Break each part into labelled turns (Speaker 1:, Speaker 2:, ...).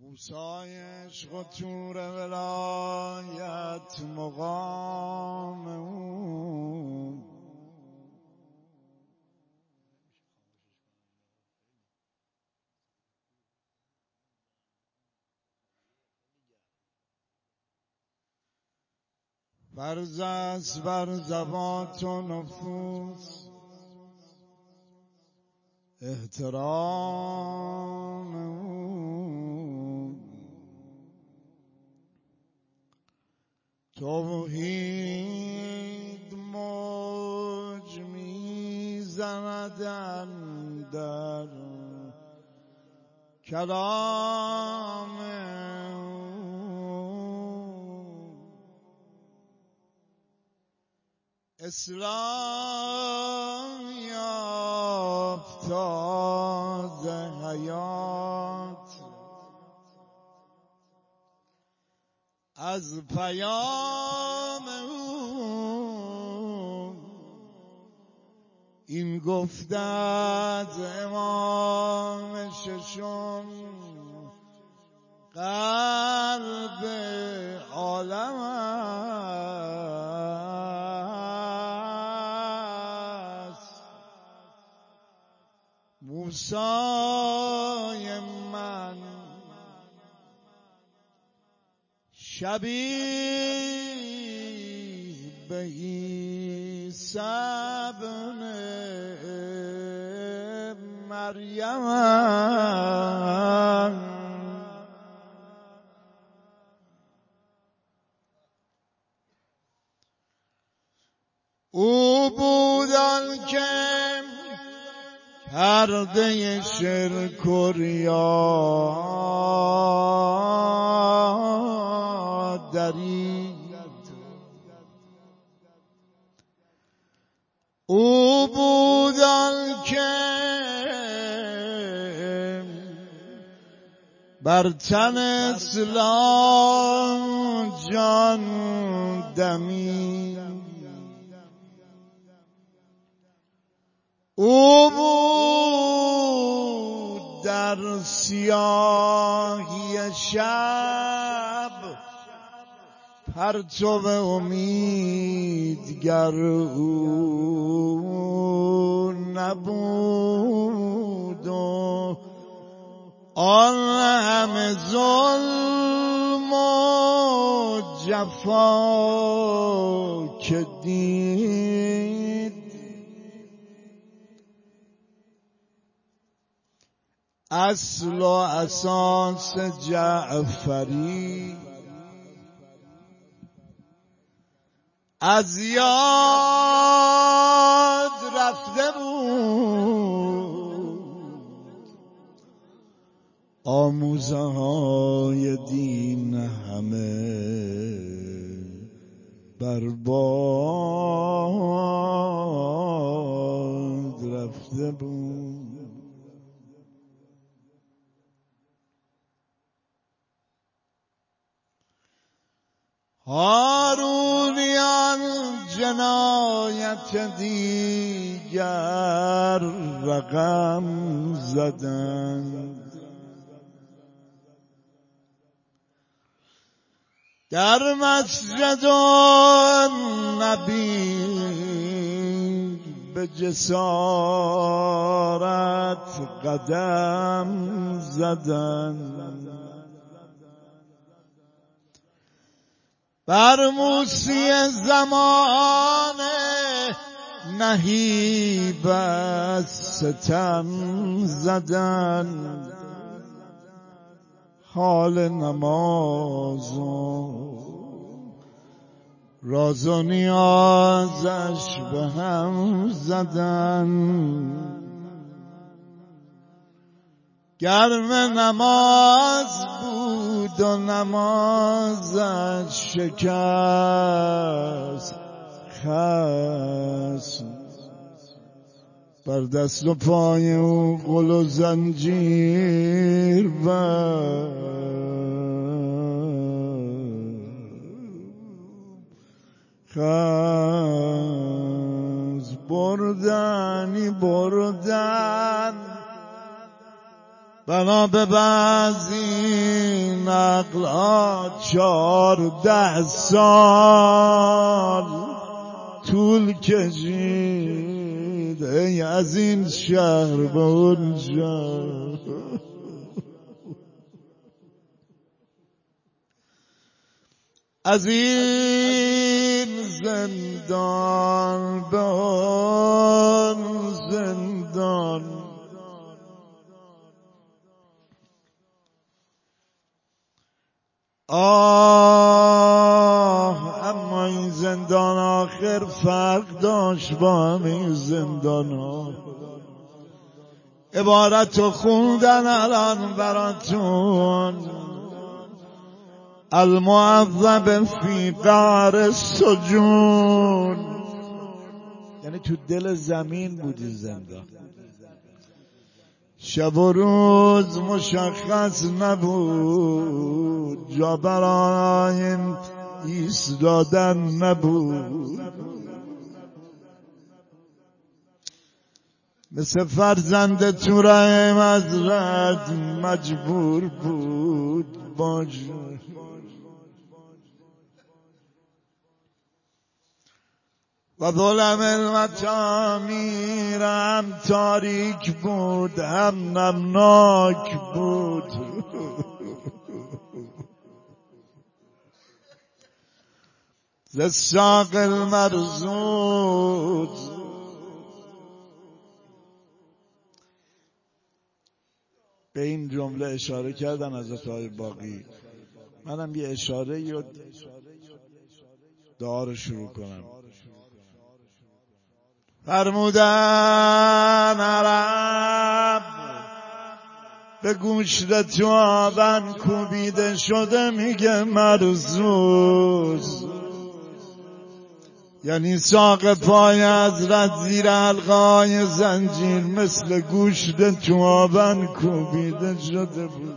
Speaker 1: موسای عشق و تور ولایت مقام او فرض است بر ذوات و نفوس احترام او توحید موج میزند اندر کلام اسلام یافت تازه حیات از پیام او این گفته از امام ششم قلب عالم است موسای من شبیه به عیسی ابن مریم او بود آنکه پرده شرک و ریا درید او بود آنکه بر تن اسلام جان دمید او بود در سیاهی شب پرتو امیدگر او نبود و آن همه ظلم و جفا که دید اصل و اساس جعفری از یاد رفته بود آموزه های دین همه برباد رفته بود هارونیان جنایت دیگر رقم زدند در مسجد نبی به جسارت قدم زدند بر موسی زمانه نهیب از ستم زدن حال نماز و راز و نیازش به هم زدن گرم نماز بود و نمازش شکست خصم بر دست و پای او غل و زنجیر خصم بردن بر جناب بعضی نقلا 14 سال طول کشید ای از این شهر به اونجا. از این زندان به آن زندان، اما این زندان آخر فرق داشت با همین زندان ها. عبارتو خوندن الان براتون: المعذب فی قعر السجون، یعنی تو دل زمین بودی زندان، شب و روز مشخص نبود، جا برای ایستادن نبود، مثل فرزند توره مزرد مجبور بود باشه. و ظلم المتامیر، هم تاریک بود هم نمناک بود. ز ساق المرزود، به این جمله اشاره کردن حضرت آقای باقی. منم یه اشاره یا دعا رو شروع کنم. فرمودن عرب به گوشت تو آبن کوبیده شده میگه مرزوز، یعنی ساق پای حضرت زیر حلقه‌های زنجیر مثل گوشت تو آبن کوبیده شده بود.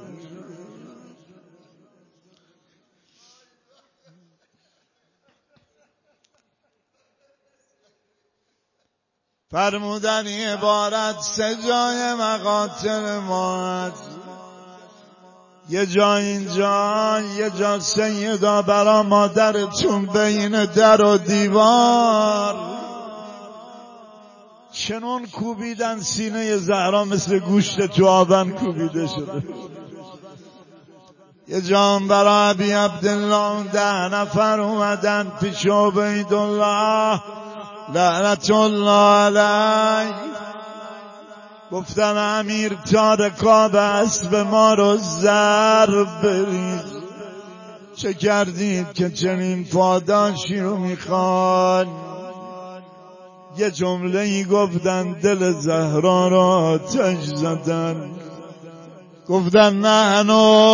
Speaker 1: فرمودن این عبارت 3 جای مقاتل ما هست. یه جا اینجا، یه جا سیدا برا مادرتون بین در و دیوار چنون کوبیدن سینه زهرا مثل گوشت تو آبن کوبیده شده. یه جا برا ابی عبدالله 10 نفر اومدن پیش عبیدالله لعنت الله علیه، گفتن امیر تا رکاب اسب ما رو ضرب برید. چه کردید که چنین پاداشی رو میخوان؟ یه جمله ای گفتن دل زهرا را آتش زدن. گفتن نحنو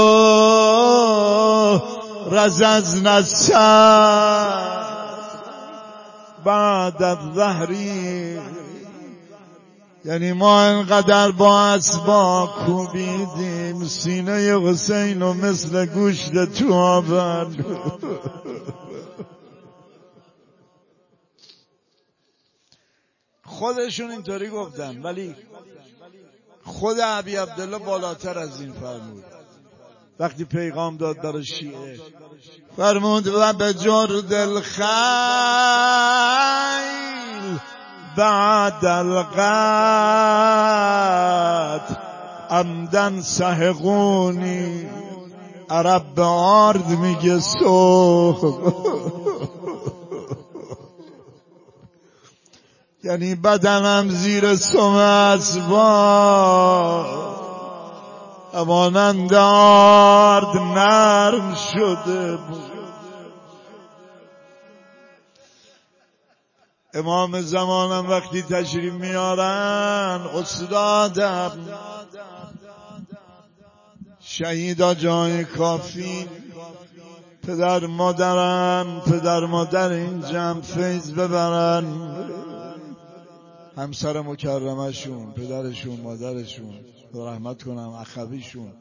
Speaker 1: رززنا السر بعد الظهری، یعنی ما انقدر با اسبا کوبیدیم سینه حسین و مثل گوشت تو آبن. خودشون اینطوری گفتن، ولی خود ابی عبدالله بالاتر از این فرمود. وقتی پیغام داد برای شیعه فرمود و به جرد الخیل بعد القتل عمدن سحقونی. عرب به آرد میگه صبح، یعنی بدنم زیر سم اسبا امانند آرد نرم شده بود. امام زمانم وقتی تشریف میارن استادم شهیدا جای کافی، پدر مادر این جمع فیض ببرن، همسر مکرمشون، پدرشون، مادرشون رحمت کنم، اخویشون،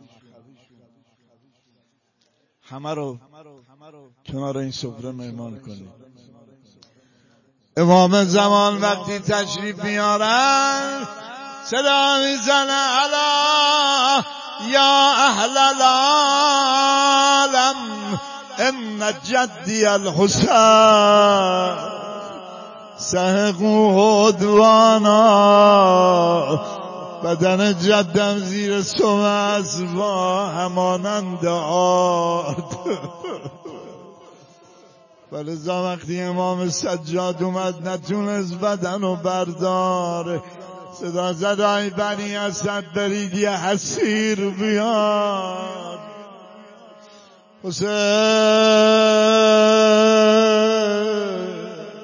Speaker 1: همه رو کنار این سفره مهمان کنید. امام زمان وقتی تشریف میارن صدا میزنه الا یا اهل العالم ان جدی الحسین سحقوا عدوانا. بدن جدم زیر سم اسبا همانند عاد. ولذا وقتی امام سجاد اومد نتونست بدن رو برداره، صدا زد ای بنی اسد برید یه حسیر بیاد. حسین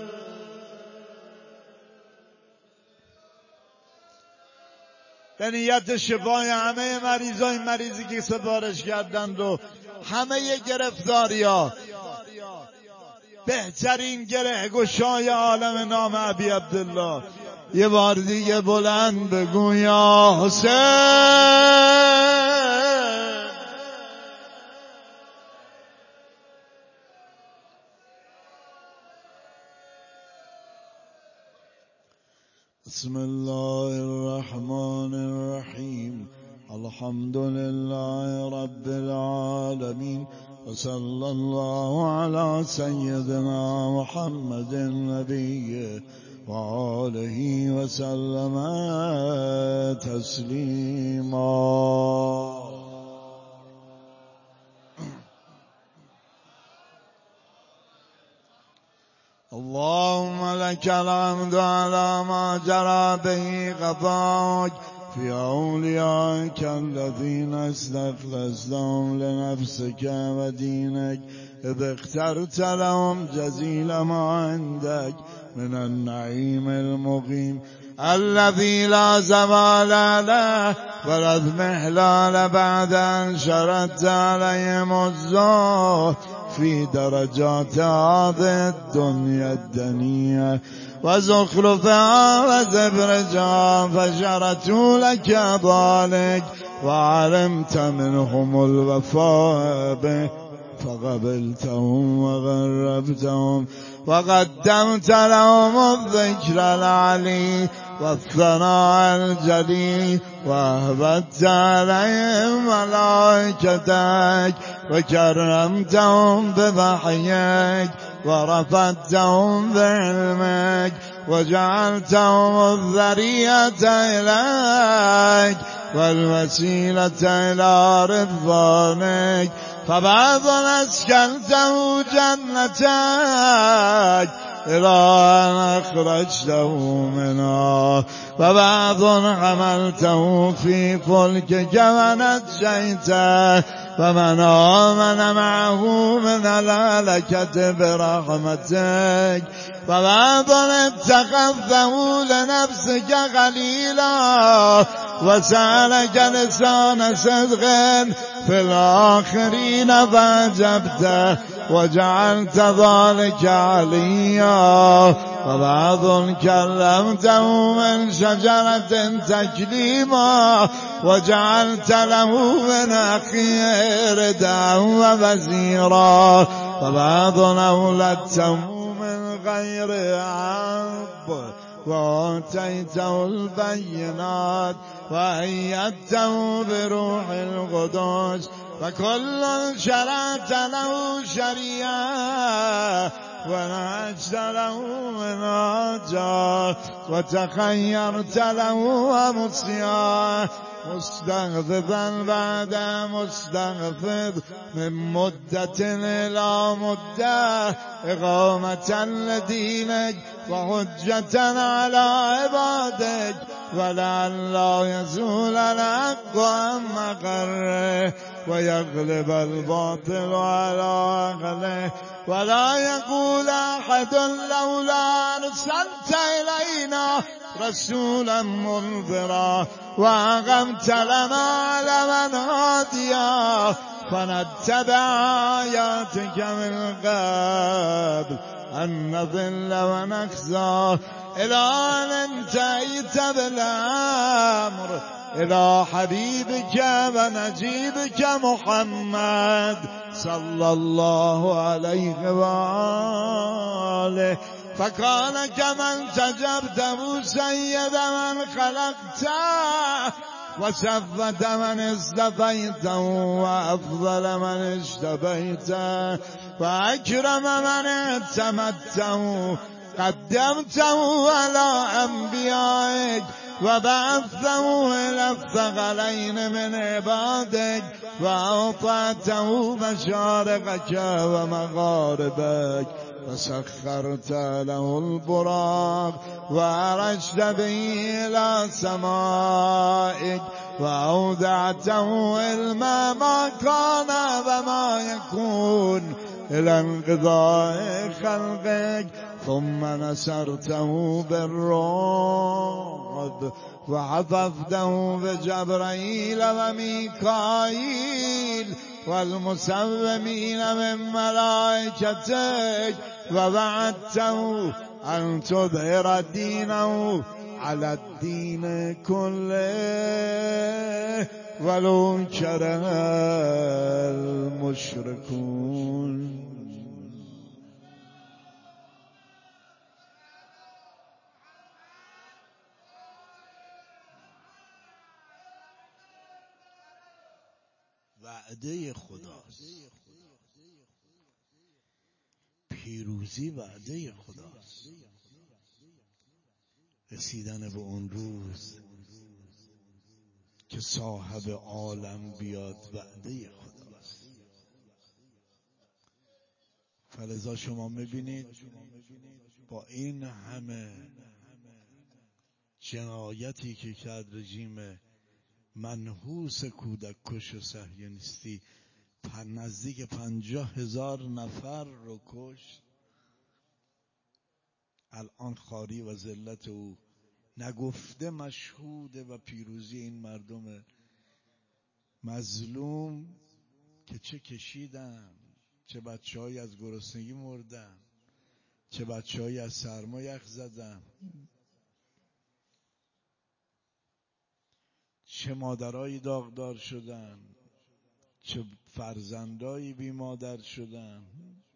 Speaker 1: به نیت شفای همه مریضای مریضی که سفارش کردند و همه گرفتاری ها، بهترین گره گشای عالم نام ابی عبدالله، یه بار دیگه بلند بگو یا حسین. بسم الله الرحمن الرحیم الحمد لله رب العالمین وصلى الله على سيدنا محمد النبي وآله وسلم تسليما. اللهم لك الحمد على ما جرى به قضاك في أوليائك الذين استخلصتهم لنفسك ودينك إذ اخترت لهم جزيل ما عندك من النعيم المقيم الذي لا زوال له ولا اضمحلال بعد أن شردت عليهم الزهد في درجات هذه الدنيا الدنية وزخرفها وزبرجها فشرتوا لك ذلك وعلمت منهم الوفاء به فقبلتهم وغربتهم وقدمت لهم الذكر العلي والثناء الجليل وأهبت عليهم ملائكتك وكرمتهم بوحيك ورفعتهم بعلمك وجعلتهم الذرية إليك والوسيلة إلى رضوانك فبعض أسكنته جنتك إلى أن أخرجته منها وبعض حملته في فلكك ونجيته فمن آمن معه من الهلكة برحمتك وبعض اتخذته لنفسك خليلا وسألك لسان صدق في الآخرين فأجبته وجعلت ذلك عليا وبعض كلمته من شجرة تكليما وجعلت له من أخيه ردا ووزيرا وبعض أولدته من غير عب وآتيته البينات وأيدته بروح القدس وكل شرعت له شريعة ونهجت له منهجا وتخيرت له ومصيا مستغفظا بعد مستغفظ من مدة إلى مدة إقامة لدينك وحجة على عبادك ولعل يزول الحق عن مقره ويغلب الباطل على عقله ولا يقول أحد لولا أرسلت إلينا رسولا منذرا وأقمت لنا علما هاديا فنتبع آياتك من قبل أن نضل ونخزى إلى أن انتهيت بالأمر إلى حبيبك ونجيبك محمد صلى الله عليه وآله فكان كمن تجبته سيد من خلقته وشفت من اصطفيته وأفضل من اجتبيته وأكرم من اعتمدته قدمته على أنبيائك وبعثته إلى الثقلين من عبادك وأعطيته مشارقك ومغاربك وسخرت له البراق وأرجت به إلى سمائك وأودعته علم ما كان وما يكون إلى انقضاء خلقك ثم نصرته بالرعب وحفظته بجبرائيل وميكائيل والمسومين من ملائكتك ووعدته أن تظهر دينه على الدين كله ولو كره المشركون. وعده خداست، پیروزی وعده خداست. رسیدن به اون روز که صاحب عالم بیاد وعده خداست. فلذا شما میبینید با این همه جنایتی که کرد رژیم منحوس کودک کش و صهیونیستی، نزدیک 50,000 نفر رو کشت، الان خواری و ذلت او نگفته مشهوده و پیروزی این مردم مظلوم که چه کشیدن، چه بچه‌هایی از گرسنگی مردن، چه بچه‌هایی از سرما یخ زدن، چه مادرایی داغدار شدن، چه فرزندایی بی مادر شدن.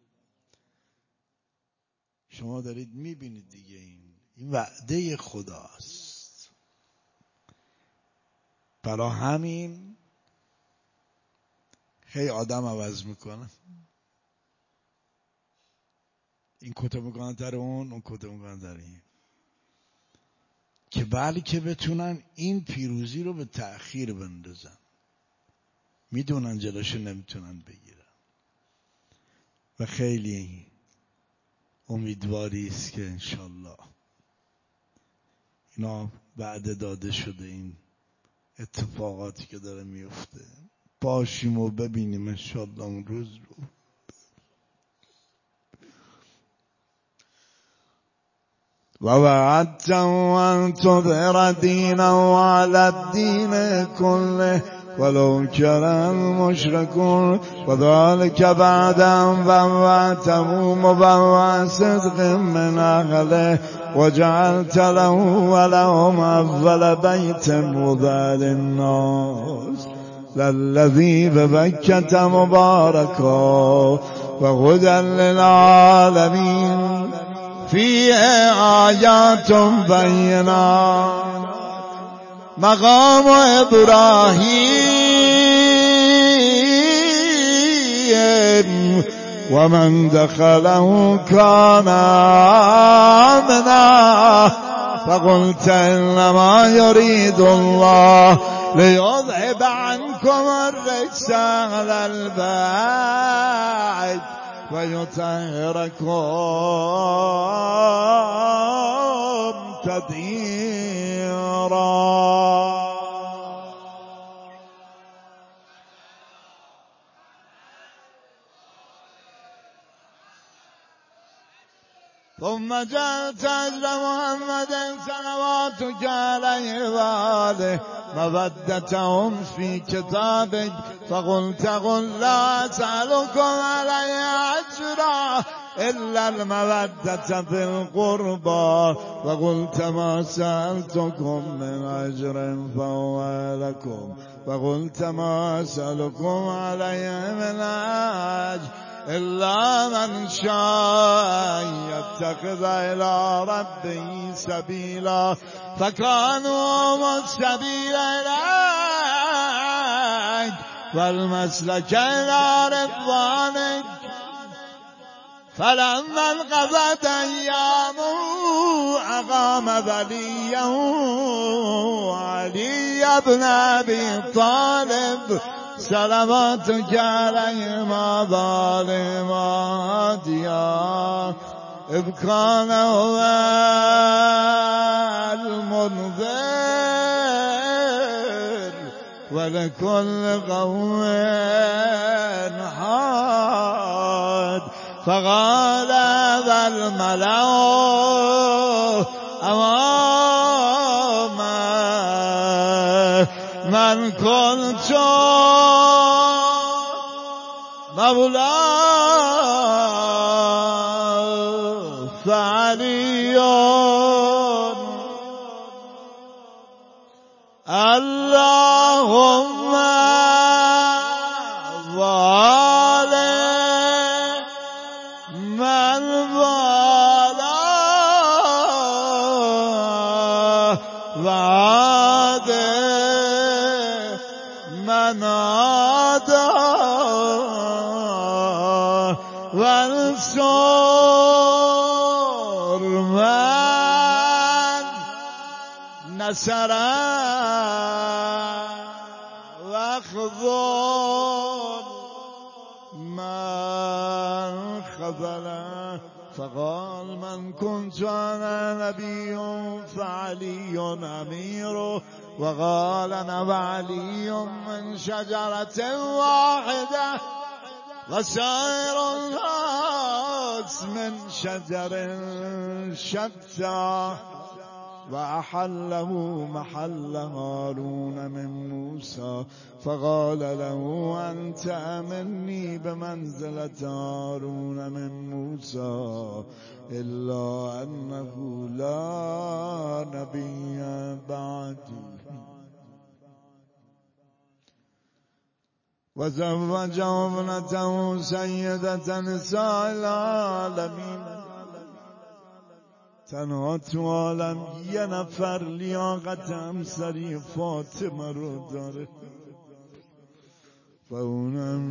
Speaker 1: شما دارید میبینید دیگه، این وعده خداست. برای همین خیلی آدم عوض میکنن، این کتو میکنن در اون کتو میکنن در این، که بلکه بتونن این پیروزی رو به تأخیر بندازن. میدونن جلوشو نمیتونن بگیرن و خیلی امیدواری است که انشالله اینا وعده داده شده، این اتفاقاتی که داره میفته باشیم و ببینیم انشالله اون روز رو. ووعدته أن تظهر دينه على الدين كله ولو كره المشركون وذلك بعد أن بوأته مبوأ صدق من أهله وجعلت له ولهم أول بيت وضع للناس للذي ببكة مباركا وهدى للعالمين فيه آيات بينات مقام إبراهيم ومن دخله كان آمنا فقلت إنما يريد الله ليذهب عنكم الرجس أهل البيت ويطهركم تطهيرا. ثم جعلت أجر محمد صلواتك عليه وآله مودتهم في كتابك فقلت قل لا أسألكم عليه أجرا إلا المودة في القربى وقلت ما سألتكم من أجر فهو لكم وقلت ما أسألكم عليه من أجر إلا من شاء يتخذ إلى ربه سبيلا فكانوا السبيل إليك والمسلك إلى رضوانك فلما انقضت أيامه أقام وليا علي بن أبي طالب صلواتك عليه ما ظالمات يا إذ كان هو المنذر ولكل قوم حاد فقال ذا الملأ أمامه من كنت مولاه فعلي اللهم والي من والاه وعادي من عاداه وانصر من نصره واخذل من خذله فقال من كنت أنا نبي فعلي أميره وقال أنا وعلي من شجرة واحدة وسائر الناس من شجر شتى وأحله محل هارون من موسى فقال له أنت مني بمنزلة هارون من موسى إلا أنه لا نبي بعدي وزوجه ابنته سيدة نساء العالمين تنها تو عالم یه نفر لیاقت همسری فاطمه رو داره و اونم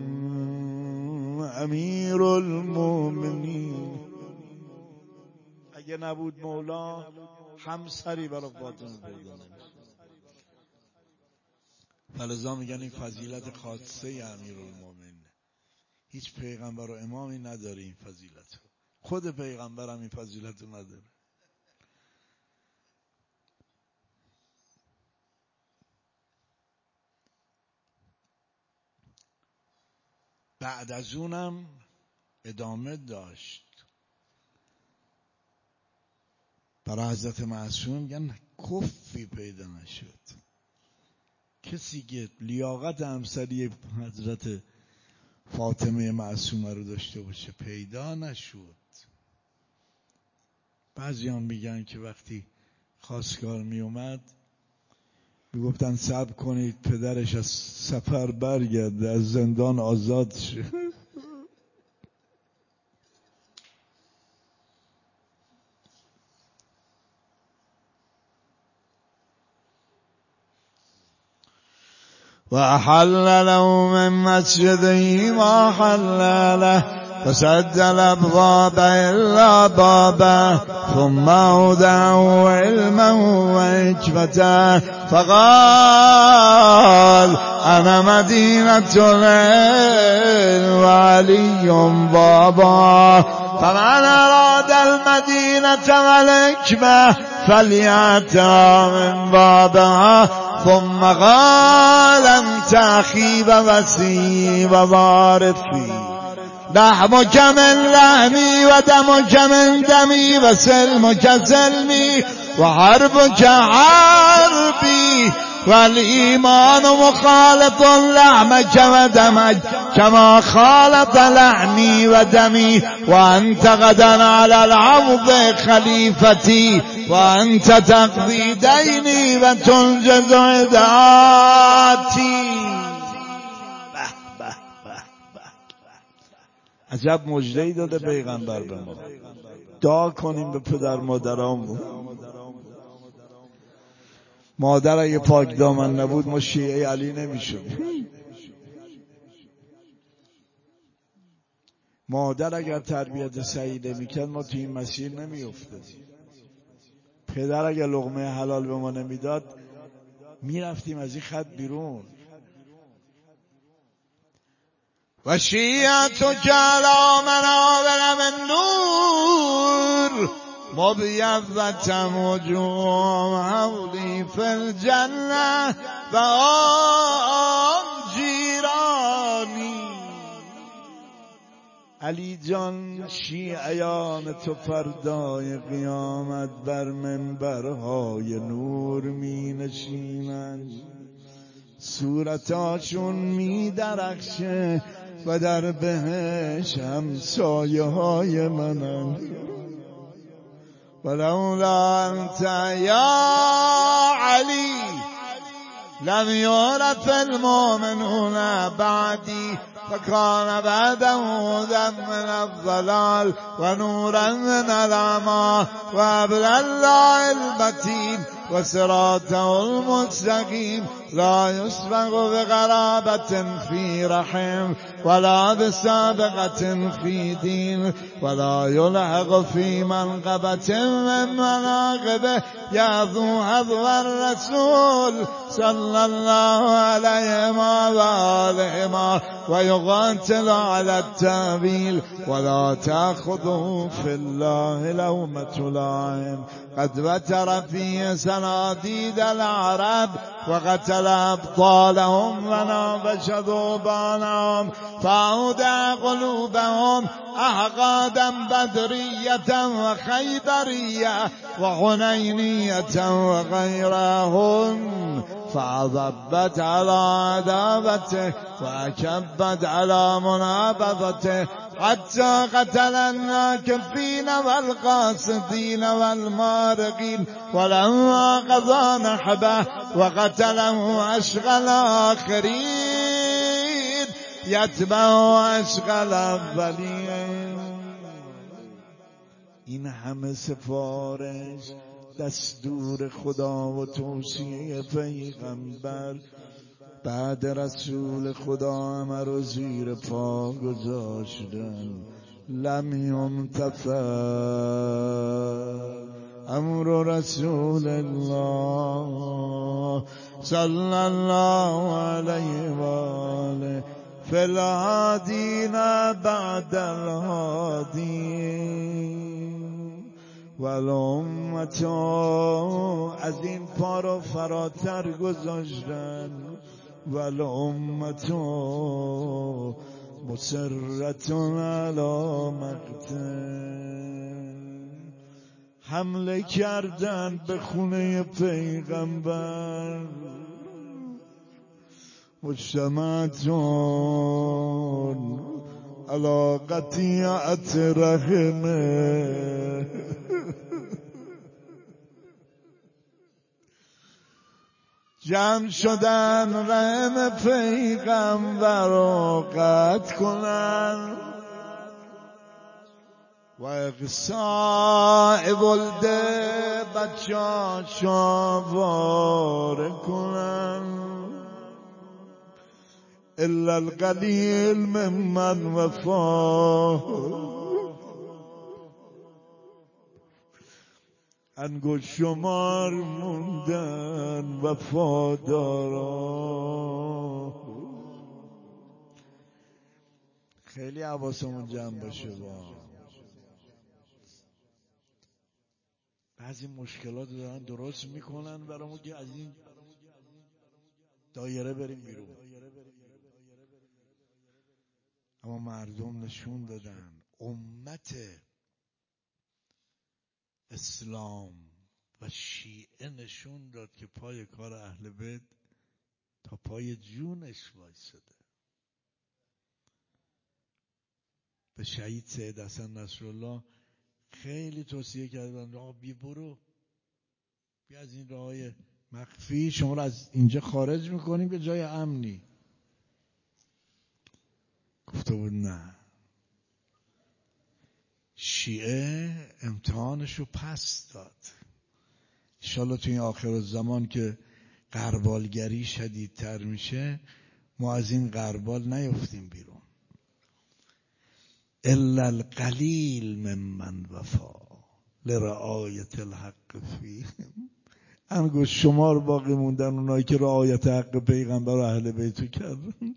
Speaker 1: امیر المومنین. اگه نبود مولا همسری برای فاطمه پیدا نمیشه. فلذا میگن این فضیلت خاصه امیر المومنین، هیچ پیغمبر و امامی نداره این فضیلت. خود پیغمبر هم این فضیلت رو نداره. بعد از اونم ادامه داشت. برای حضرت معصوم میگن کفی پیدا نشد، کسی که لیاقت همسری حضرت فاطمه معصومه رو داشته باشه پیدا نشد. بعضی هم میگن که وقتی خواستگار می اومد میگفتن صبر کنید پدرش از سفر برگرده، از زندان آزاد شه. و احل له من مسجده ما حل له فسد الابواب الا بابه ثم اودعه علما وحكمة فقال انا مدينة العلم وعلي بابا فمن اراد المدينة والحكمة فليأتها من بابها ثم قال انت اخي ووصي ووارثي لحمك من لحمي ودمك من دمي وسلمك سلمي وحربك حربي والإيمان مخالط لحمك ودمك كما خالط لحمي ودمي وأنت غدا على العرض خليفتي وأنت تقضي ديني وتنجز عداتي. عجب مژده‌ای داده پیغمبر به ما. دعا کنیم به پدر مادرامون. مادر اگه پاک دامن نبود ما شیعه علی نمیشدیم. مادر اگر تربیت صحیح نمیکرد ما تو این مسیر نمیافتادیم. پدر اگر لقمه حلال به ما نمیداد میرفتیم از این خط بیرون. و شیعتک علی منابر من نور مبیضة وجوههم حولی فی الجنة و آن جیرانی. علی جان شیعیان تو فردای قیامت بر منبرهای نور می نشینند، صورتاشون می درخشه و در بهش همسایه های منند. ولولا انت یا علی لم یعرف المؤمنون بعدی فکان بعده هدى من الضلال و نورا من العمی و حبل الله المتین و صراطه المستقیم لا يسبق بقرابة في رحم ولا بسابقة في دين ولا يلحق في منقبة من مناقبه يعظو حظو الرسول صلى الله عليه وآله ويقاتل على التأويل ولا تأخذه في الله لومة لائم. قد وتر في صناديد العرب وقتل أبطالهم ونابش ذوبانهم فأودع قلوبهم أحقادا بدرية وخيبرية وحنينية وغيرهن فعضبت على عداوته وأكبت على منابذته حتى قتل الناكفين والقاصدين والمارقين ولما قضى نحبه وقتله أشقى الآخرين يتبع أشقى الأولين. این همه سفارش دستور خدا و توصیه پیغمبر بعد رسول خدا همه رو زیر پا گذاشتن. لم یمتثل امر رسول الله صلی الله علیه و آله فی الهادین بعد الهادین و الامت از این پا رو فراتر گذاشتن و الامت مصرت علی مقتل. حمله کردن به خونه پیغمبر مجتمعتون علی قطیعت رحمه. جمع شدن رحم پیغمبر رو قطع کنن و اقصاء ولده بچه‌هاشو واره کنن. الا القلیل ممن وفا انگشت شمار موندن وفادارا. خیلی حواسمون جمع باشه. بعضی مشکلات دارن درست میکنن برامون که از این دایره بریم بیرون، اما مردم نشون دادن، امت اسلام و شیعه نشون داد که پای کار اهل بیت تا پای جونش وایساده. به شهید سید حسن نصرالله خیلی توصیه کردن آقا برو بیا از این راههای مخفی شما رو از اینجا خارج میکنیم به جای امنی. گفته بود نه، شیعه امتحانشو پس داد. انشالله تو این آخر الزمان که غربالگری شدیدتر میشه ما از این غربال نیفتیم بیرون. الا القلیل ممن وفا لرعایت الحق فیهم. انگشت شمار باقی موندن اونایی که رعایت حق پیغمبر و اهل بیتو کردن.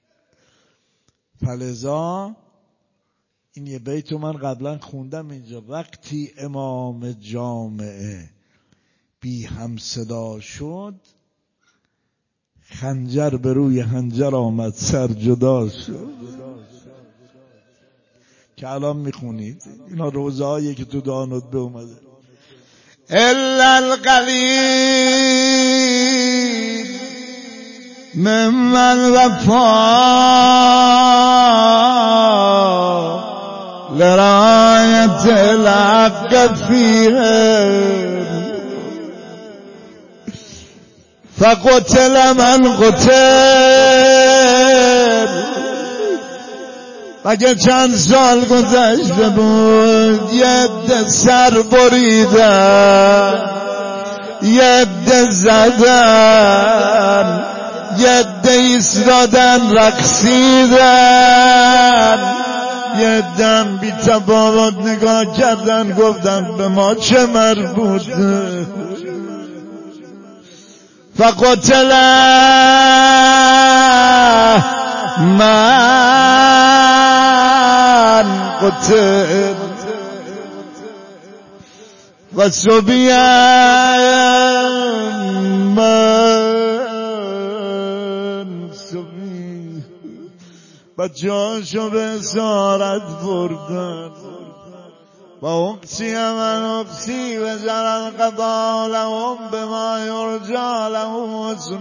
Speaker 1: فلذا این یه بیتو من قبلا خوندم اینجا، وقتی امام جامعه بی هم صدا شد خنجر به روی خنجر آمد سر جدا شد. که الان میخونید اینا روزهایی که تو دانود به اومده. الا القلیل ممن وفا لرعایت الحق فیهم فقتل من قتل. مگه چند سال گذشته بود یه عده سر بریدن، یه عده زدن، یه عده ایستادن رقصیدن، یه عده بی تفاوت نگاه کردن گفتن به ما چه مربوطه. فقتل من قتل و صبی من صبی بچه‌هاشو به اسارت بردن. و اقسی من اقسی و جرى القضا لهم بما يرجى لهم حسن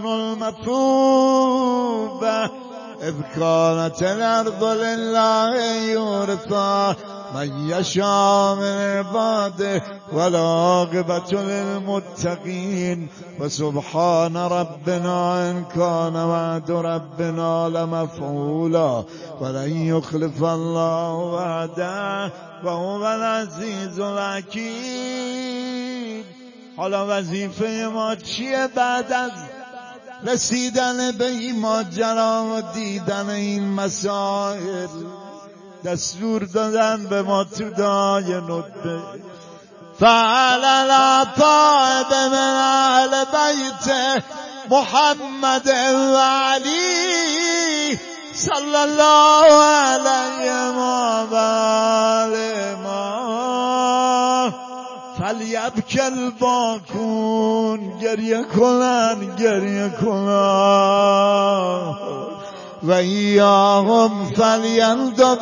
Speaker 1: المثوبة اذ كانت الارض لله يورثها من يشاء من عباده والعاقبة للمتقين وسبحان ربنا إن كان وعد ربنا لمفعولا ولن يخلف الله وعده وهو العزیز الحکیم. حالا وظیفه ما چیه بعد از رسیدن به این ماجرا و دیدن این مسائل؟ دستور دادن به ما تو دعای ندبه فعل العطائب من اهل بیت محمد و علی صلی الله علیه و آله ما فلیبک الباکون. گریه کنن گریه کنن و ایاهم فلیندب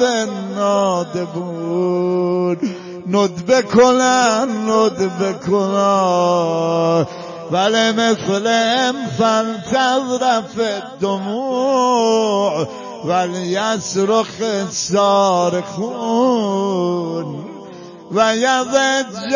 Speaker 1: النادبون. ندبه کنن ندبه کنن ولی مثلهم فلتذرف الدموع ولیصرخ الصارخون و یضج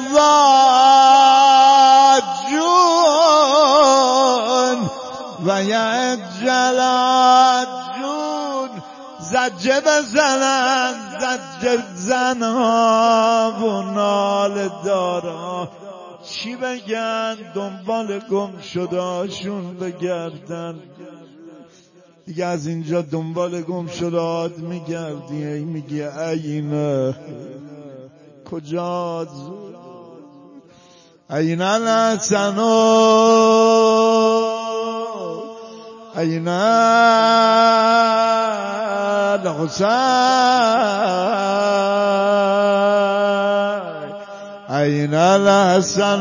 Speaker 1: الضاجون و یعج العاجون. زجه بزنن زجه زنها و نال دارا. چی بگن؟ دنبال گم شدهاشون بگردن دیگه. از اینجا دنبال گم شدهات میگردی میگی اینه کجاست؟ این الحسن این الحسین این الحسن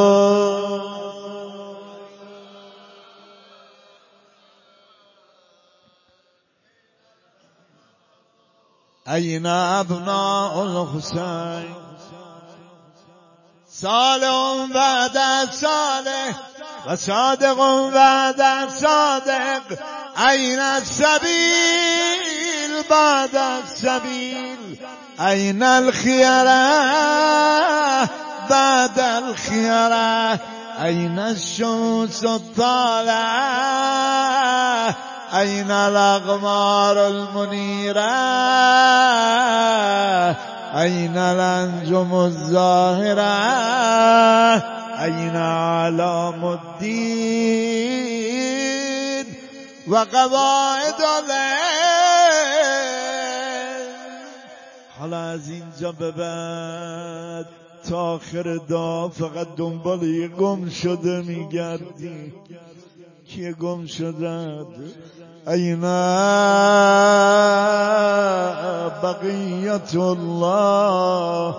Speaker 1: این ابناء الحسین. صالح بعد صالح و صادق بعد صادق. این السبیل بعد السبیل. این الخيرة بعد الخيرة. این الشمس الطالعة. این الاقمار المنيرة. أين الأنجم الزاهرة أين علام الدين وقواعد العلم. حالا از اینجا به بعد تا آخر دعا فقط دنبال یه گم شده میگردی. کیه گم شده؟ این بقیت الله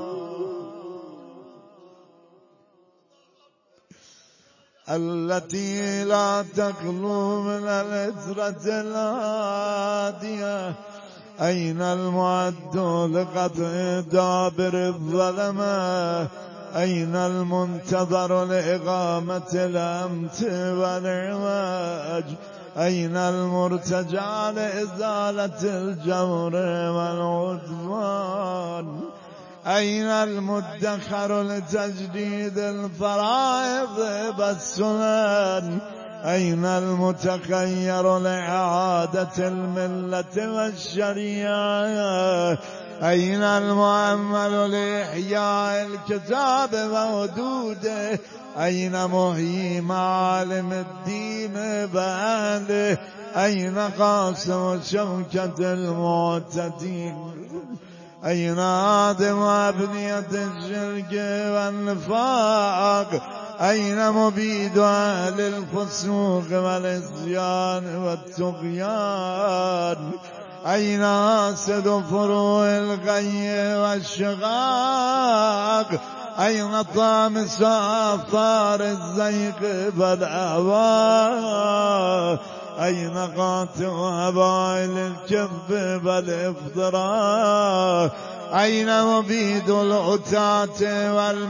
Speaker 1: التي لا تخلو من العترة الهادية. أين المعد لقطع دابر الظلمة؟ أين المنتظر لإقامة الأمت والعواج؟ أين المرتجى لإزالة الجور والعدوان؟ أين المدخر لتجديد الفرائض والسنن؟ أين المتخير لإعادة الملة والشريعة؟ أين المؤمل لإحياء الكتاب وحدوده؟ أين محيي معالم الدين وأهله؟ أين قاسم شوكة المعتدين؟ أين آدم أبنية الشرك والنفاق؟ أين مبيد أهل الفسوق والعصيان والطغيان؟ أين حاسد فروع الغي والشقاق؟ أين طامس آثار الزيغ والأهواء؟ أين قاطع هبائل الكذب والإفضراء؟ أين مبيد العتاة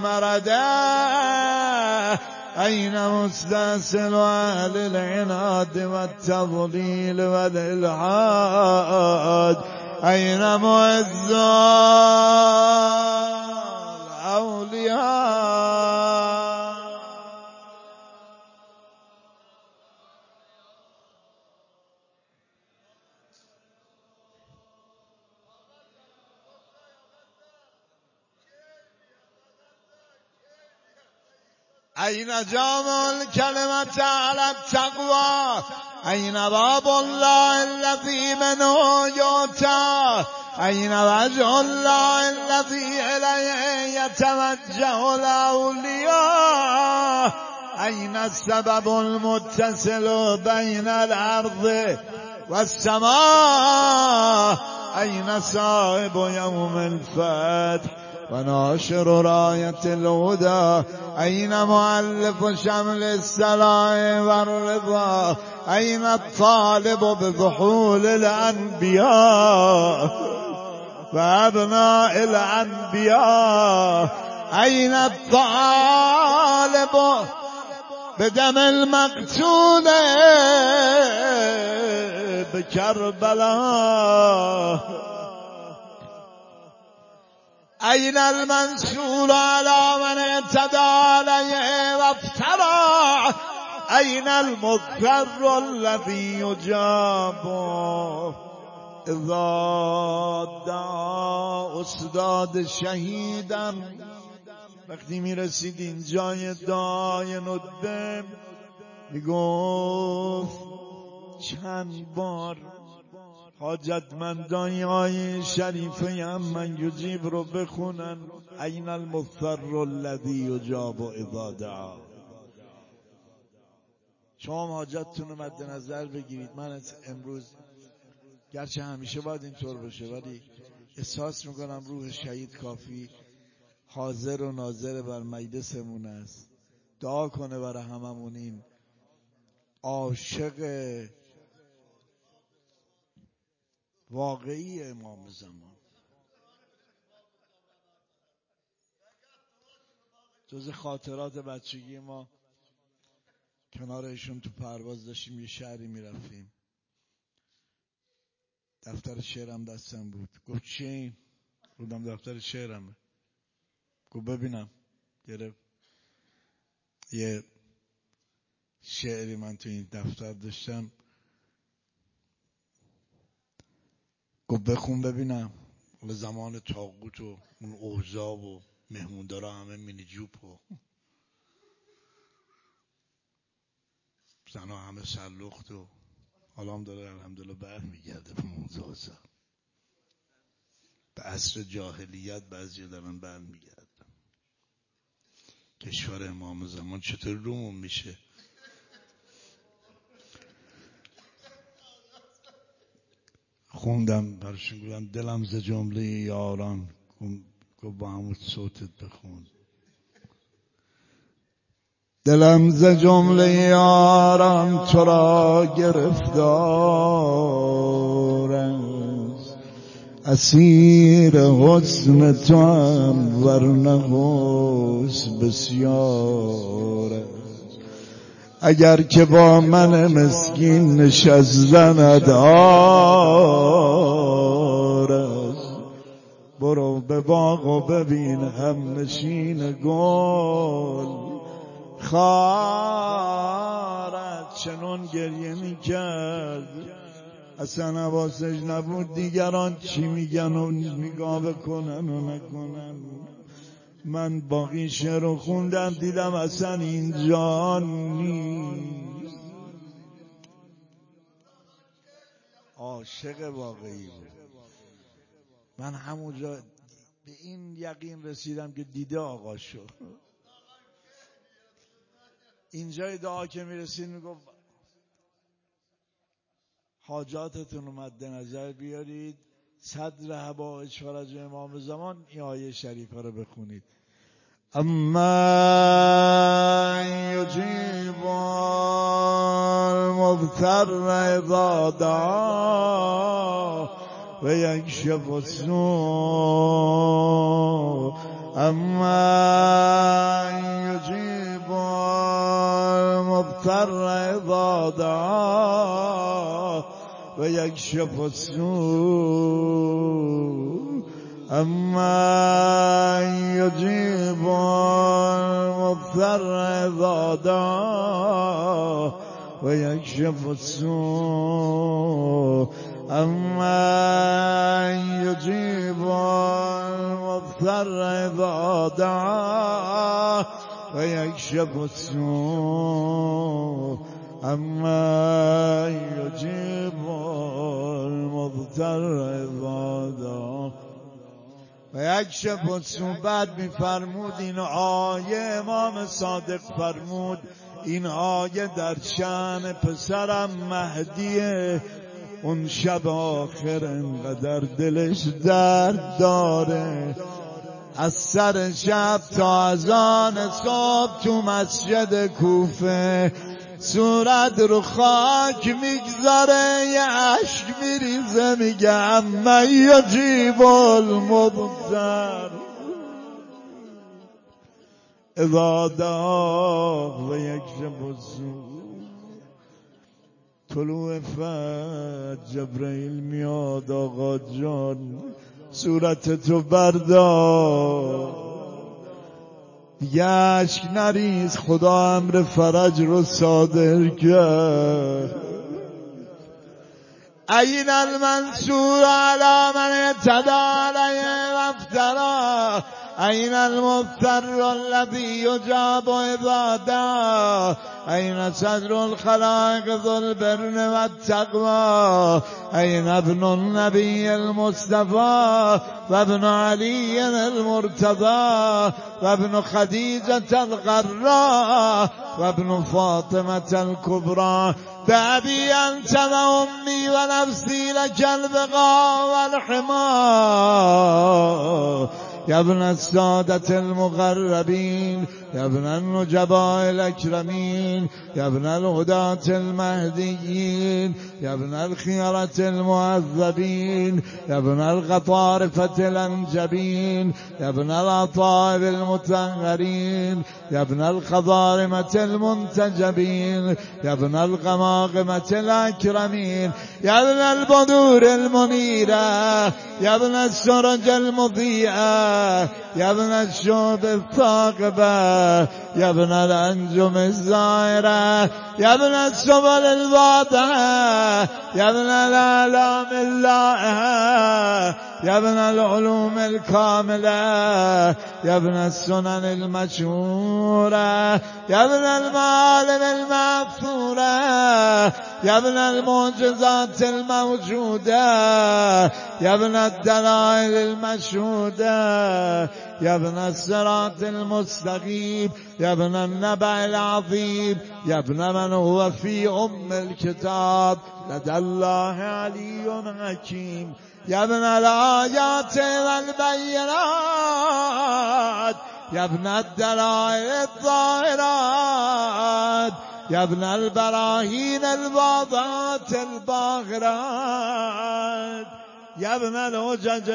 Speaker 1: والمردة؟ أين مستأصل أهل العناد والتضليل والإلحاد؟ أين معز الأولياء؟ أين جامع الكلمة على التقوى؟ أين باب الله الذي منه يؤتى؟ أين وجه الله الذي إليه يتوجه الأولياء؟ أين السبب المتصل بين الأرض والسماء؟ أين صاحب يوم الفتح وناشر راية الهدى؟ أين مؤلف شمل السلام والرضا؟ أين الطالب بفحول الأنبياء وأبناء الأنبياء؟ أين الطالب بدم المقتول بكربلاء؟ أين المنصور على من اعتدى عليه وافترى؟ أين المضطر الذي يجاب اذا دعا؟ استاد شهیدم وقتی میرسید این جای دعای ندبه میگفت چند بار حاجتمندان های شریفه هم من یجیب رو بخونن. این المضطر الذی یجاب اذا دعا. شما حاجتتون رو مد نظر بگیرید. من امروز گرچه همیشه باید اینطور باشه ولی احساس میکنم روح شهید کافی حاضر و ناظر بر مجلسمون است. دعا کنه برای هممون این عاشق واقعی امام زمان. جز خاطرات بچگی ما کنارشون تو پرواز داشتیم یه شهری میرفتیم. دفتر شعرم دستم بود. گفت چی این؟ بودم دفتر شعرمه. گفت ببینم. گرفت یه شعری من تو این دفتر داشتم. گفت بخون ببینم. به زمان طاغوت و اون اوضاع و مهموندارا همه مینی جوپ و زنها همه سرلخت و حالا هم داره الحمدلله برمیگرده به موضوع. به عصر جاهلیت بعضی دارن برمیگردن. کشور امام زمان چطور رومون میشه؟ خوندم برشون گفتم دلم ز جمله یاران، گفت با همون صوتت بخون. دلم ز جمله یاران تو را گرفتار است، اسیر حسن تو هم ورنه حسن بسیار است. اگر که با من مسکین نشستند عار است، برو به باغ و ببین هم نشین گل خارد. چنون گریه میکرد اصلا حواسش نبود دیگران چی میگن و نگاه بکنن و نکنن. من باقی شعر رو خوندم دیدم اصلا اینجا نیست. عاشق واقعی بود. من همونجا به این یقین رسیدم که دیده آقا شد. اینجای دعا که میرسید میگفت حاجاتتون رو مد نظر بیارید، صدر حبائج فرج امام زمان این آیه شریفه رو بخونید. اما یجیب المضطر اذا دعا و یکشف السوء. اما یجیب المضطر اذا دعا و یکشف السوء. اما یجیب المضطر اذا دعا و یکشف السوء. اما یجیب المضطر اذا دعا و یکشف السوء. اما یجیب المضطر اذا دعا و یکشف السوء. بعد میفرمود این آیه امام صادق فرمود این آیه در شأن پسرم مهدیه. اون شب آخر انقدر دلش درد داره، از سر شب تا اذان صبح تو مسجد کوفه صورت رو خاک میگذاره، یه عشق میریزه میگه اما یجیب المضطر اذا دعا و یکشف السوء. طلوع فجر جبرئیل میاد آقا جان صورت تو بردار، دیگه اشک نریز خدا امر فرج رو صادر کرد. این المنصور علی من اعتدى علیه و افترا، این المضطر الذی یجاب اذا دعا، این صدر الخلائق ذو البر والتقوى، این ابن النبی المصطفى و ابن علی المرتضى و ابن خدیجة الغراء و ابن فاطمة الكبرى. بأبي أنت وأمي ونفسي لك البقاء والحماء، يا ابن السادة المقربين، يا ابن النجباء الأكرمين، يا ابن الهداة المهديين، يا ابن الخيرة المعذبين، يا ابن القطارفة الأنجبين، يا ابن الأطائب المطهرين، يا ابن الخضارمة المنتجبين، يا ابن الغماغمة الأكرمين، يا ابن البدور المنيرة، يا ابن السرج المضيئة، يا ابن الشوب الثاقبة، يا ابن الأنجم الزائرة، يا ابن السبل الواضحة، يا ابن الآلام اللائحة، يا ابن العلوم الكاملة يا ابن السنن المشهورة يا ابن المعالم المأثورة يا ابن المعجزات الموجودة يا ابن الدلائل المشهودة يا ابن الصراط المستقيم يا ابن النبأ العظيم يا ابن من هو في الكتاب لدى الله علي حكيم يا ابن الآيات والبينات يا ابن الدلائل الظاهرات يا ابن البراهين الواضحات الباهرات يا ابن الحجج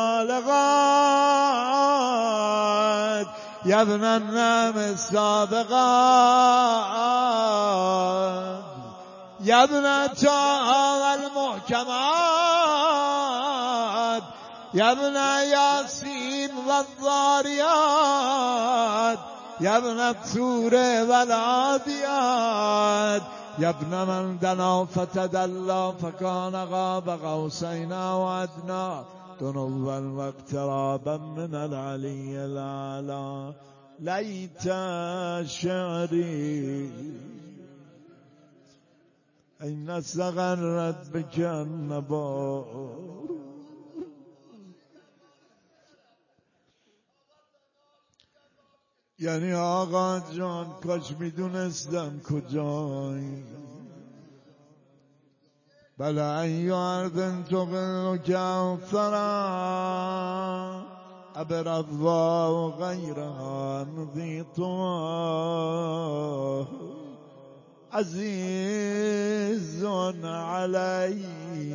Speaker 1: البالغات يا ابن النعم السابقات يا ابن الطاعة المحكمات يا ابن ياسين والذاريات يا ابن الطور والعاديات يا ابن من دنا فتدلى فكان قاب قوسين أو أدنى دنوا واقترابا من العلي الأعلى ليت شعري أين استغرت بك النبار یعنی آقا جان کاش میدونستم کجایی بله ای اردن تو قلو کوثرا ابرضا و غیرها نضیطا عزیز علی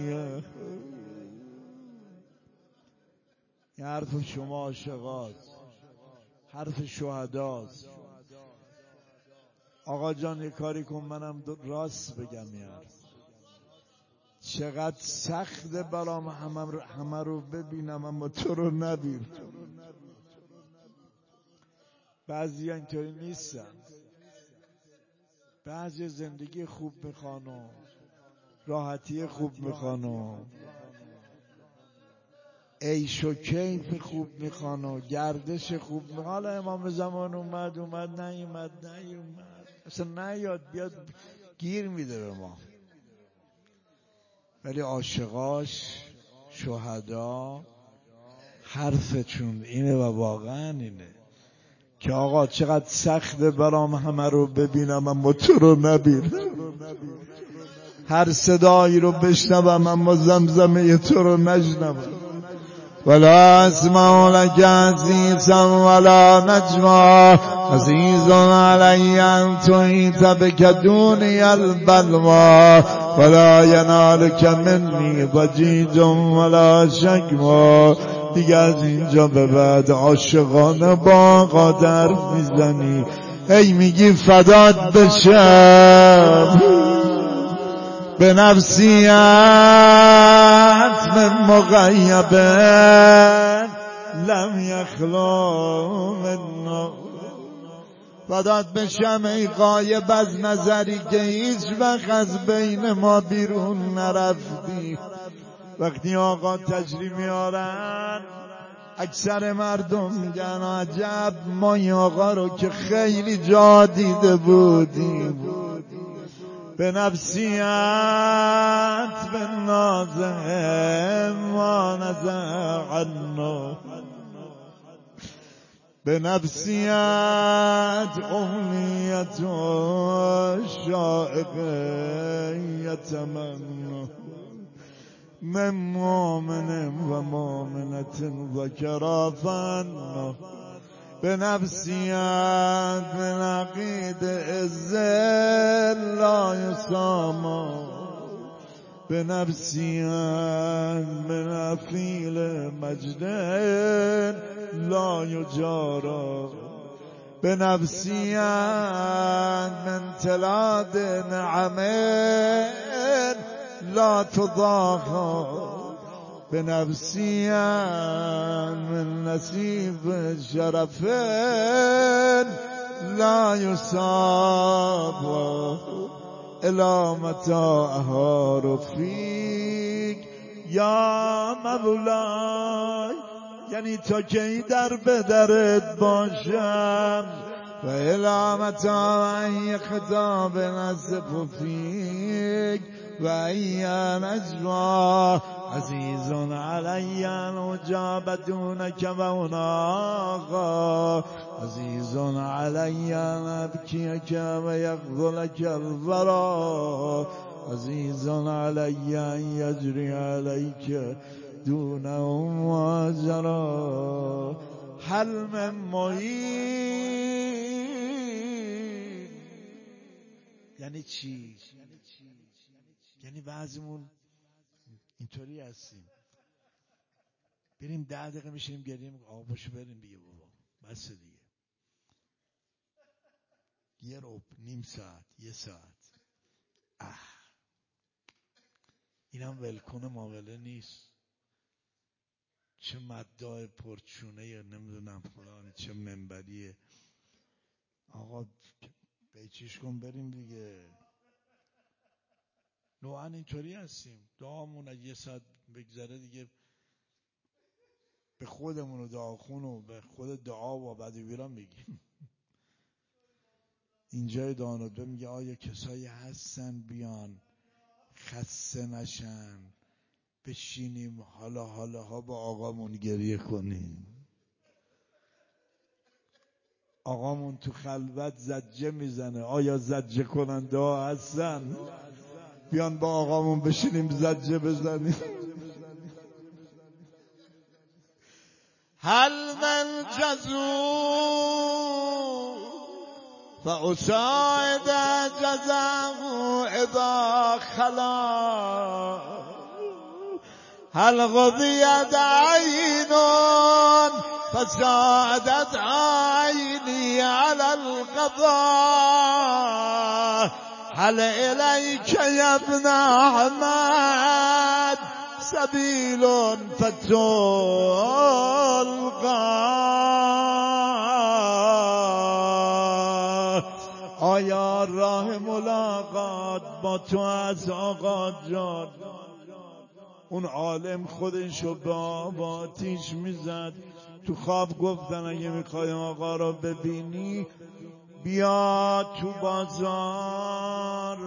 Speaker 1: این حرف شما عاشقات حرف شهداست آقا جان یه کاری کن منم راست بگم یار چقدر سخته برام همه رو ببینم اما تو رو نبینم بعضی اینطوری نیستن بعضی زندگی خوب میخوان و راحتی خوب میخوان و عیش و کیف خوب میخوان و گردش خوب میخوان حالا امام زمان اومد نیومد اصلا نیاد بیاد گیر میده به ما ولی عاشقاش شهدا حرفشون اینه و واقعا اینه که آقا چقدر سخته برام همه رو ببینم اما تو رو نبینم هر صدایی رو بشنوم اما زمزمه تو رو نشنوم ولا اسمع لك عزيزا ولا نجوى عزيز علي أن تحيط بك دوني البلوى ولا ينالك مني ضجيج ولا شكوى دیگه از اینجا به بعد عاشقانه با قادر میزنی ای میگی فدات بشم به نفسیت من مغیبه لم یخلو منه فدات بشم ای غایب از نظری که هیچ وقت از بین ما بیرون نرفتی وقتی آقا تشریف میارن اکثر مردم میگن عجب ما این آقا رو که خیلی جا دیده بودیم به نفسیت به نازه ما نزعنه به نفسیت امنیت و شائق یتمنه من مؤمن و مؤمنة ذکر فنه به نفسیت من عقید عزت لا یساما به نفسیت من افیل مجد لا یجارا به نفسیت من تلاد نعم لا تضاها به نفسیت من نصیب شرف لا یصاب الی متى اهار فیک یا مولای، یعنی تا کی در بدرت باشم و الامتا ای خطاب نصف فیک و ای نجوا عزیز علی الوجاب دونک و هناك عزیز علی ابکیک و یغفلک الورا عزیز علی ان یجری علیک دونه ماجرا هل من معین. یعنی چی؟ یعنی بعضیمون اینطوری هستیم بریم 10 دقیقه میشیم گریم آقا باشو بریم دیگه بابا بس دیگه، یه ربع، نیم ساعت، یه ساعت. اینم ولکن معامله نیست. چه مداح پرچونه یا نمیدونم فلان، چه منبریه. آقا بیچیش کن بریم دیگه. نوعا اینطوری هستیم، دعامون از یه ساعت بگذره دیگه به خودمون و دعاخون و به خود دعا و بعد ویران میگیم. اینجای دانوده میگه آیا کسایی هستن بیان خسته نشن بشینیم حالا با آقامون گریه کنیم. آقامون تو خلوت زجه میزنه، آیا زجه کننده ها هستن؟ بیان با آقامون بشینیم زجه بزنیم. هل من جزور فأساعد جزاه اذا خلا هل غضيت عين فساعدت عيني على القضاء هل إليك يا ابن أحمد سبيل فتلقى. آیا راه ملاقات با تو از آقا جان؟ اون عالم خودشو به آب آتیش میزد. تو خواب گفتن اگه میخوای آقا رو ببینی بیا تو بازار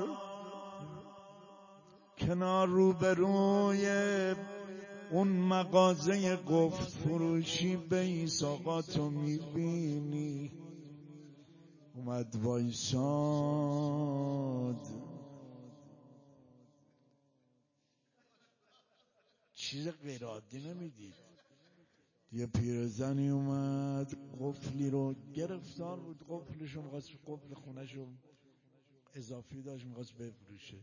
Speaker 1: کنار روبروی اون مغازه قفل فروشی بیس آقا تو میبینی. اومد وایساد، چیز غیر عادی نمیدید. یه پیرزنی اومد قفلی رو گرفتار بود، قفلشو میخواست، قفل خونهشو اضافی داشت میخواست بفروشه.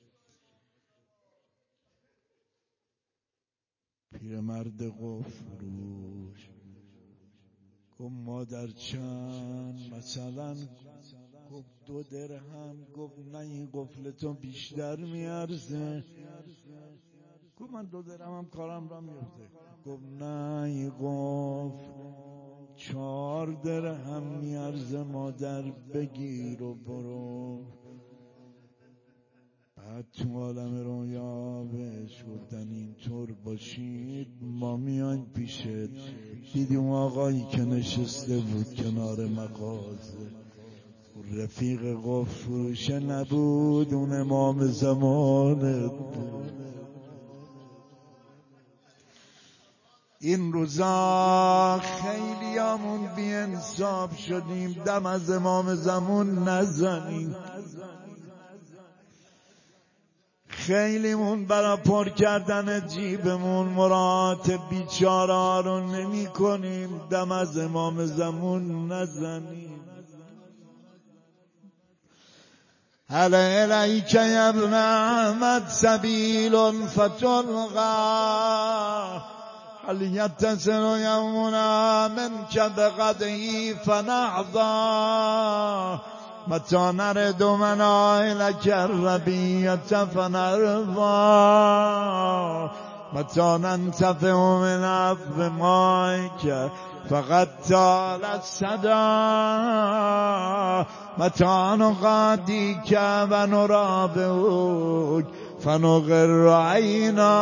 Speaker 1: پیرمرد قفل فروش گفت مادر چند؟ مثلا گفت 2 درهم. گفت نه این قفل تو بیشتر میارزه. گفت من 2 درهم کارم را میفته. گفت نه این قفل 4 درهم میارزه مادر، بگیر و برو. بعد تو عالم رویا بهش گفتن اینطور باشید ما میایم پیشت. دیدیم آقایی که نشسته بود کنار مغازه، رفیق قفل فروشه نبود، اون امام زمانه بود. این روزا خیلیامون بی انصاف شدیم، دم از امام زمان نزنیم. خیلیمون برای پر کردن جیبمون مرات بیچاره رو نمی کنیم، دم از امام زمان نزنیم. هل الیک یا ابن احمد سبیل فتلقى هل یتصل یومنا منک بغده فنحظى متى نرد منا إليك الربية فنرضى متى ننتفع من عذب مائك فقد طال الصدى متى نغاديك ونرابعك فنقر عینا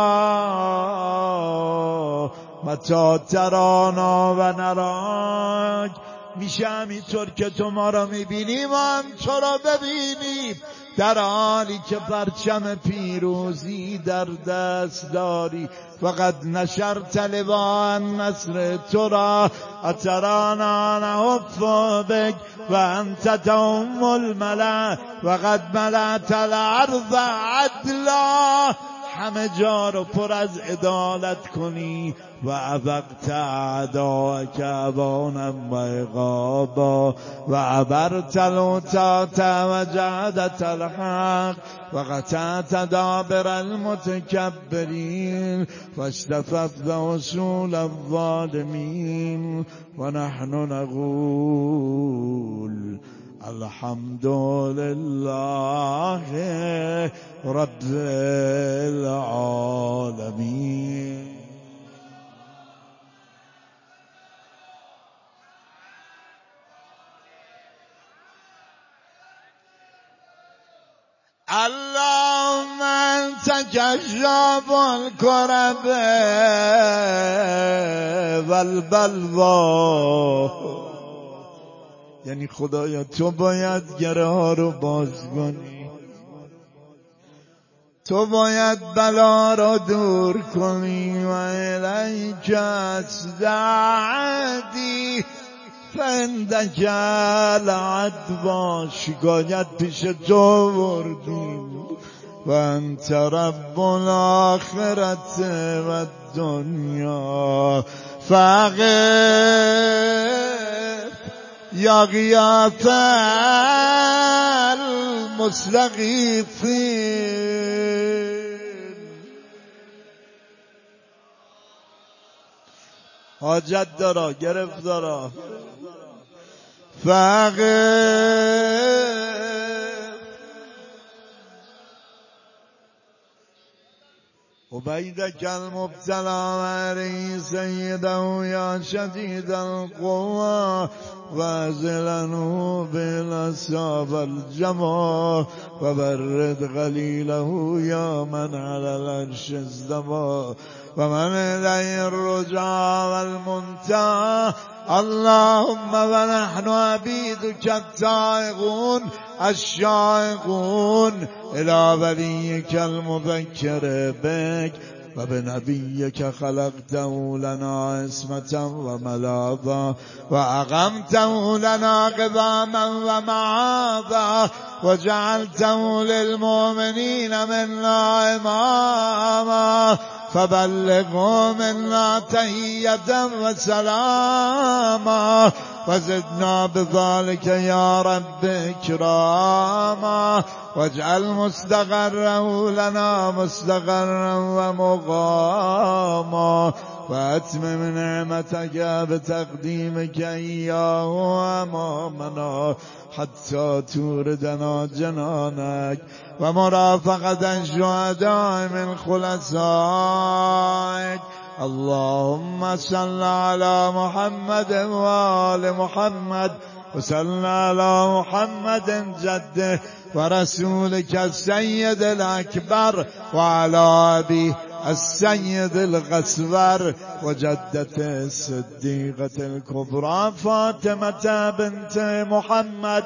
Speaker 1: متی ترانا و نراک. میشه همینطور که تو ما را میبینیم و هم تو را ببینیم، در حالی که پرچم پیروزی در دست داری. فقط نشرت لواء النصر تو را اترانا نهف بک و انت دوم الملأ و قد ملأت الارض عدلا. همه جا رو پر از عدالت کنی و ابقت اعداءک ابانا و عقابا و عبرت العتاة و جهدت الحق و قطعت دابر المتکبرین و اشتفت اصول الظالمین. و نحن نقول الحمد لله رب العالمین. اللهم انت کشاف الکرب والبلوا. یعنی خدایا تو باید گره ها رو باز کنی، تو باید بلا را دور کنی. و الیک اسدعدی فندک العدوا. شکایت پیش تو بردیم و انت رب الاخرت و الدنیا فقف یا غیاث المستغیثین. حاجت دارا گرفتارا فقف عبیدک المبتلا وری سیده یا شدید القوا وازلنه بالاصحاب الجما و برد قلیله یا من علی العرش استوى و من الیه الرجا والمنتهى. اللهم و نحن عبیدک التائبون الشائقون الى ولیک المذکر بک و بنبیک خلقته لنا عصمتا و ملاذا و اقمته لنا قواما و معاذا و جعلته للمؤمنین منا اماما فبلغوا منا تحیة و سلاما و زدنا بذلك یا رب اکراما واجعل مستقره لنا مستقرا و مقاما و اتمم نعمتك بتقدیمك ایاه امامنا حتی توردنا جنانك و مرافقة الشهداء من خلصائك. اللهم صل على محمد وآل محمد وصل على محمد جده ورسولك السيد الأكبر وعلى أبيه السيد الغسور وجدته الصديقة الكبرى فاطمة بنت محمد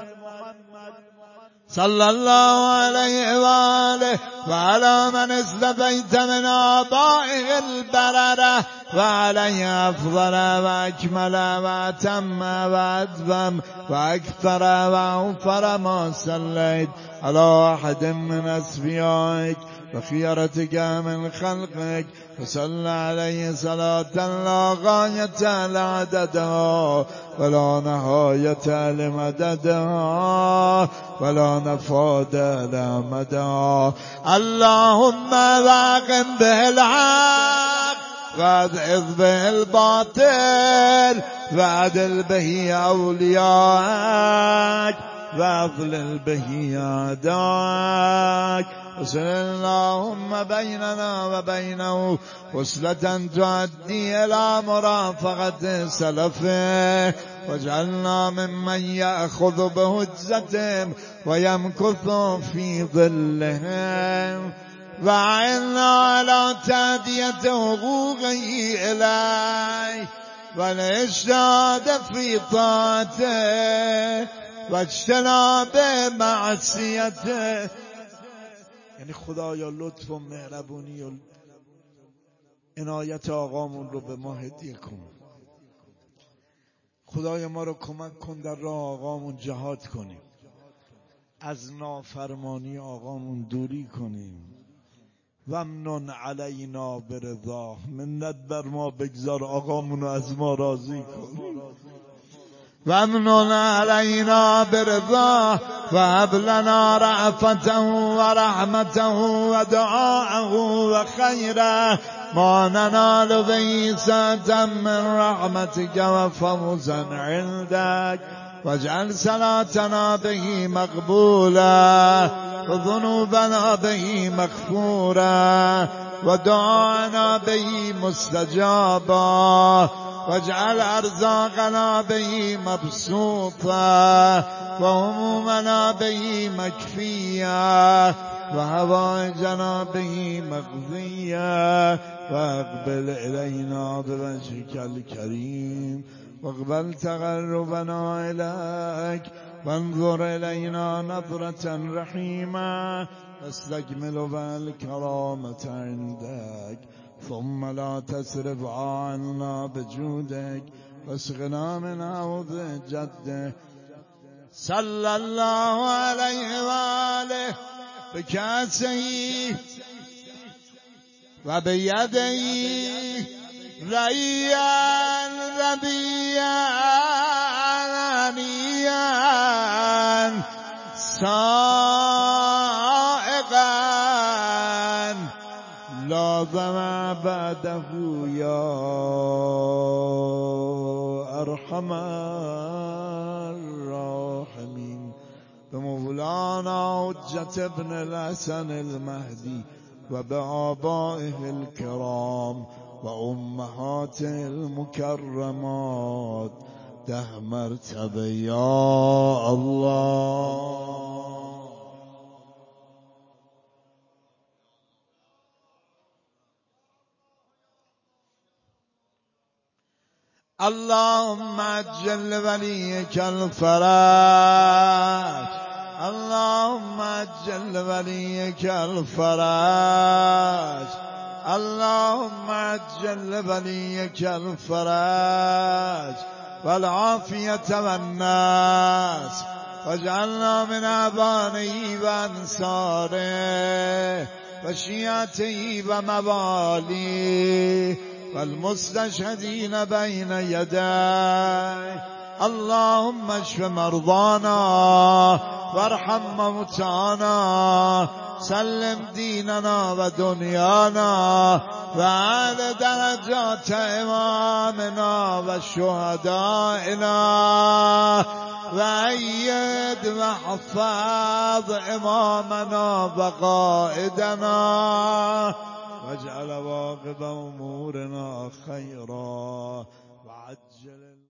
Speaker 1: صلى الله عليه وآله وعلى من اصطفيت من آبائه البررة وعليه أفضل وأكمل وأتم وأدوم وأكثر وأوفر ما صليت على أحد من أصفيائك وخيرتك من خلقك وصل عليه صلاة لا غاية لعددها ولا نهاية لمددها ولا نفاد لمدها. اللهم واقم به الحق واذعظ به الباطل وعدل به أولياءك واضلل به أعداءك. وصل اللهم بيننا وبينه وصلة تؤدي إلى مرافقة سلفه واجعلنا ممن يأخذ بهجتهم ويمكث في ظلهم، وأعنا على تأدية حقوقه إليه والإشهاد في طاعته واجتناب معصیته. یعنی خدایا لطف و مهربونی و عنایت آقامون رو به ما هدیه کن. خدایا ما رو کمک کن در راه آقامون جهاد کنیم، از نافرمانی آقامون دوری کنیم. ومنن علینا برضاه، منت بر ما بگذار آقامونو از ما راضی کن. ومنن علینا برضاه وهب لنا رأفته ورحمته ودعاءه وخیره ما ننال به ساعة من رحمتك وفوزا عندك، واجعل صلاتنا به مقبولا وذنوبنا به مغفورا ودعانا به مستجابا، واجعل أرزاقنا به مبسوطا وهمومنا به مكفيا وهوائجنا به مقضيا، واقبل إلينا بوجهك الكريم واقبل تقربنا إليك وانظر إلينا نظرة رحيمة واستكمل بالكرامة عندك، ثم لا تصرف عنا بجودك واسقنا من حوض جده صلى الله عليه وآله بكأسه وبيده ريا ربيا هنيا سائقا لا ظما بعده يا أرحم الراحمين. بمولانا حجة ابن الحسن المهدي وبآبائه الكرام وأمهاته المكرمات ده مرتبه يا الله. اللهم عجل وليك الفرج، اللهم عجل وليك الفرج، اللهم عجل وليك الفرج والعافية والناس، واجعلنا من أعوانه وأنصاره وشيعته ومواليه والمستشهدين بين يديه. اللهم اشف مرضانا وارحم موتانا، سلم ديننا ودنيانا وأعل درجات إمامنا وشهدائنا، وأيد واحفظ إمامنا وقائدنا، واجعل واقب أمورنا خيرا وعجل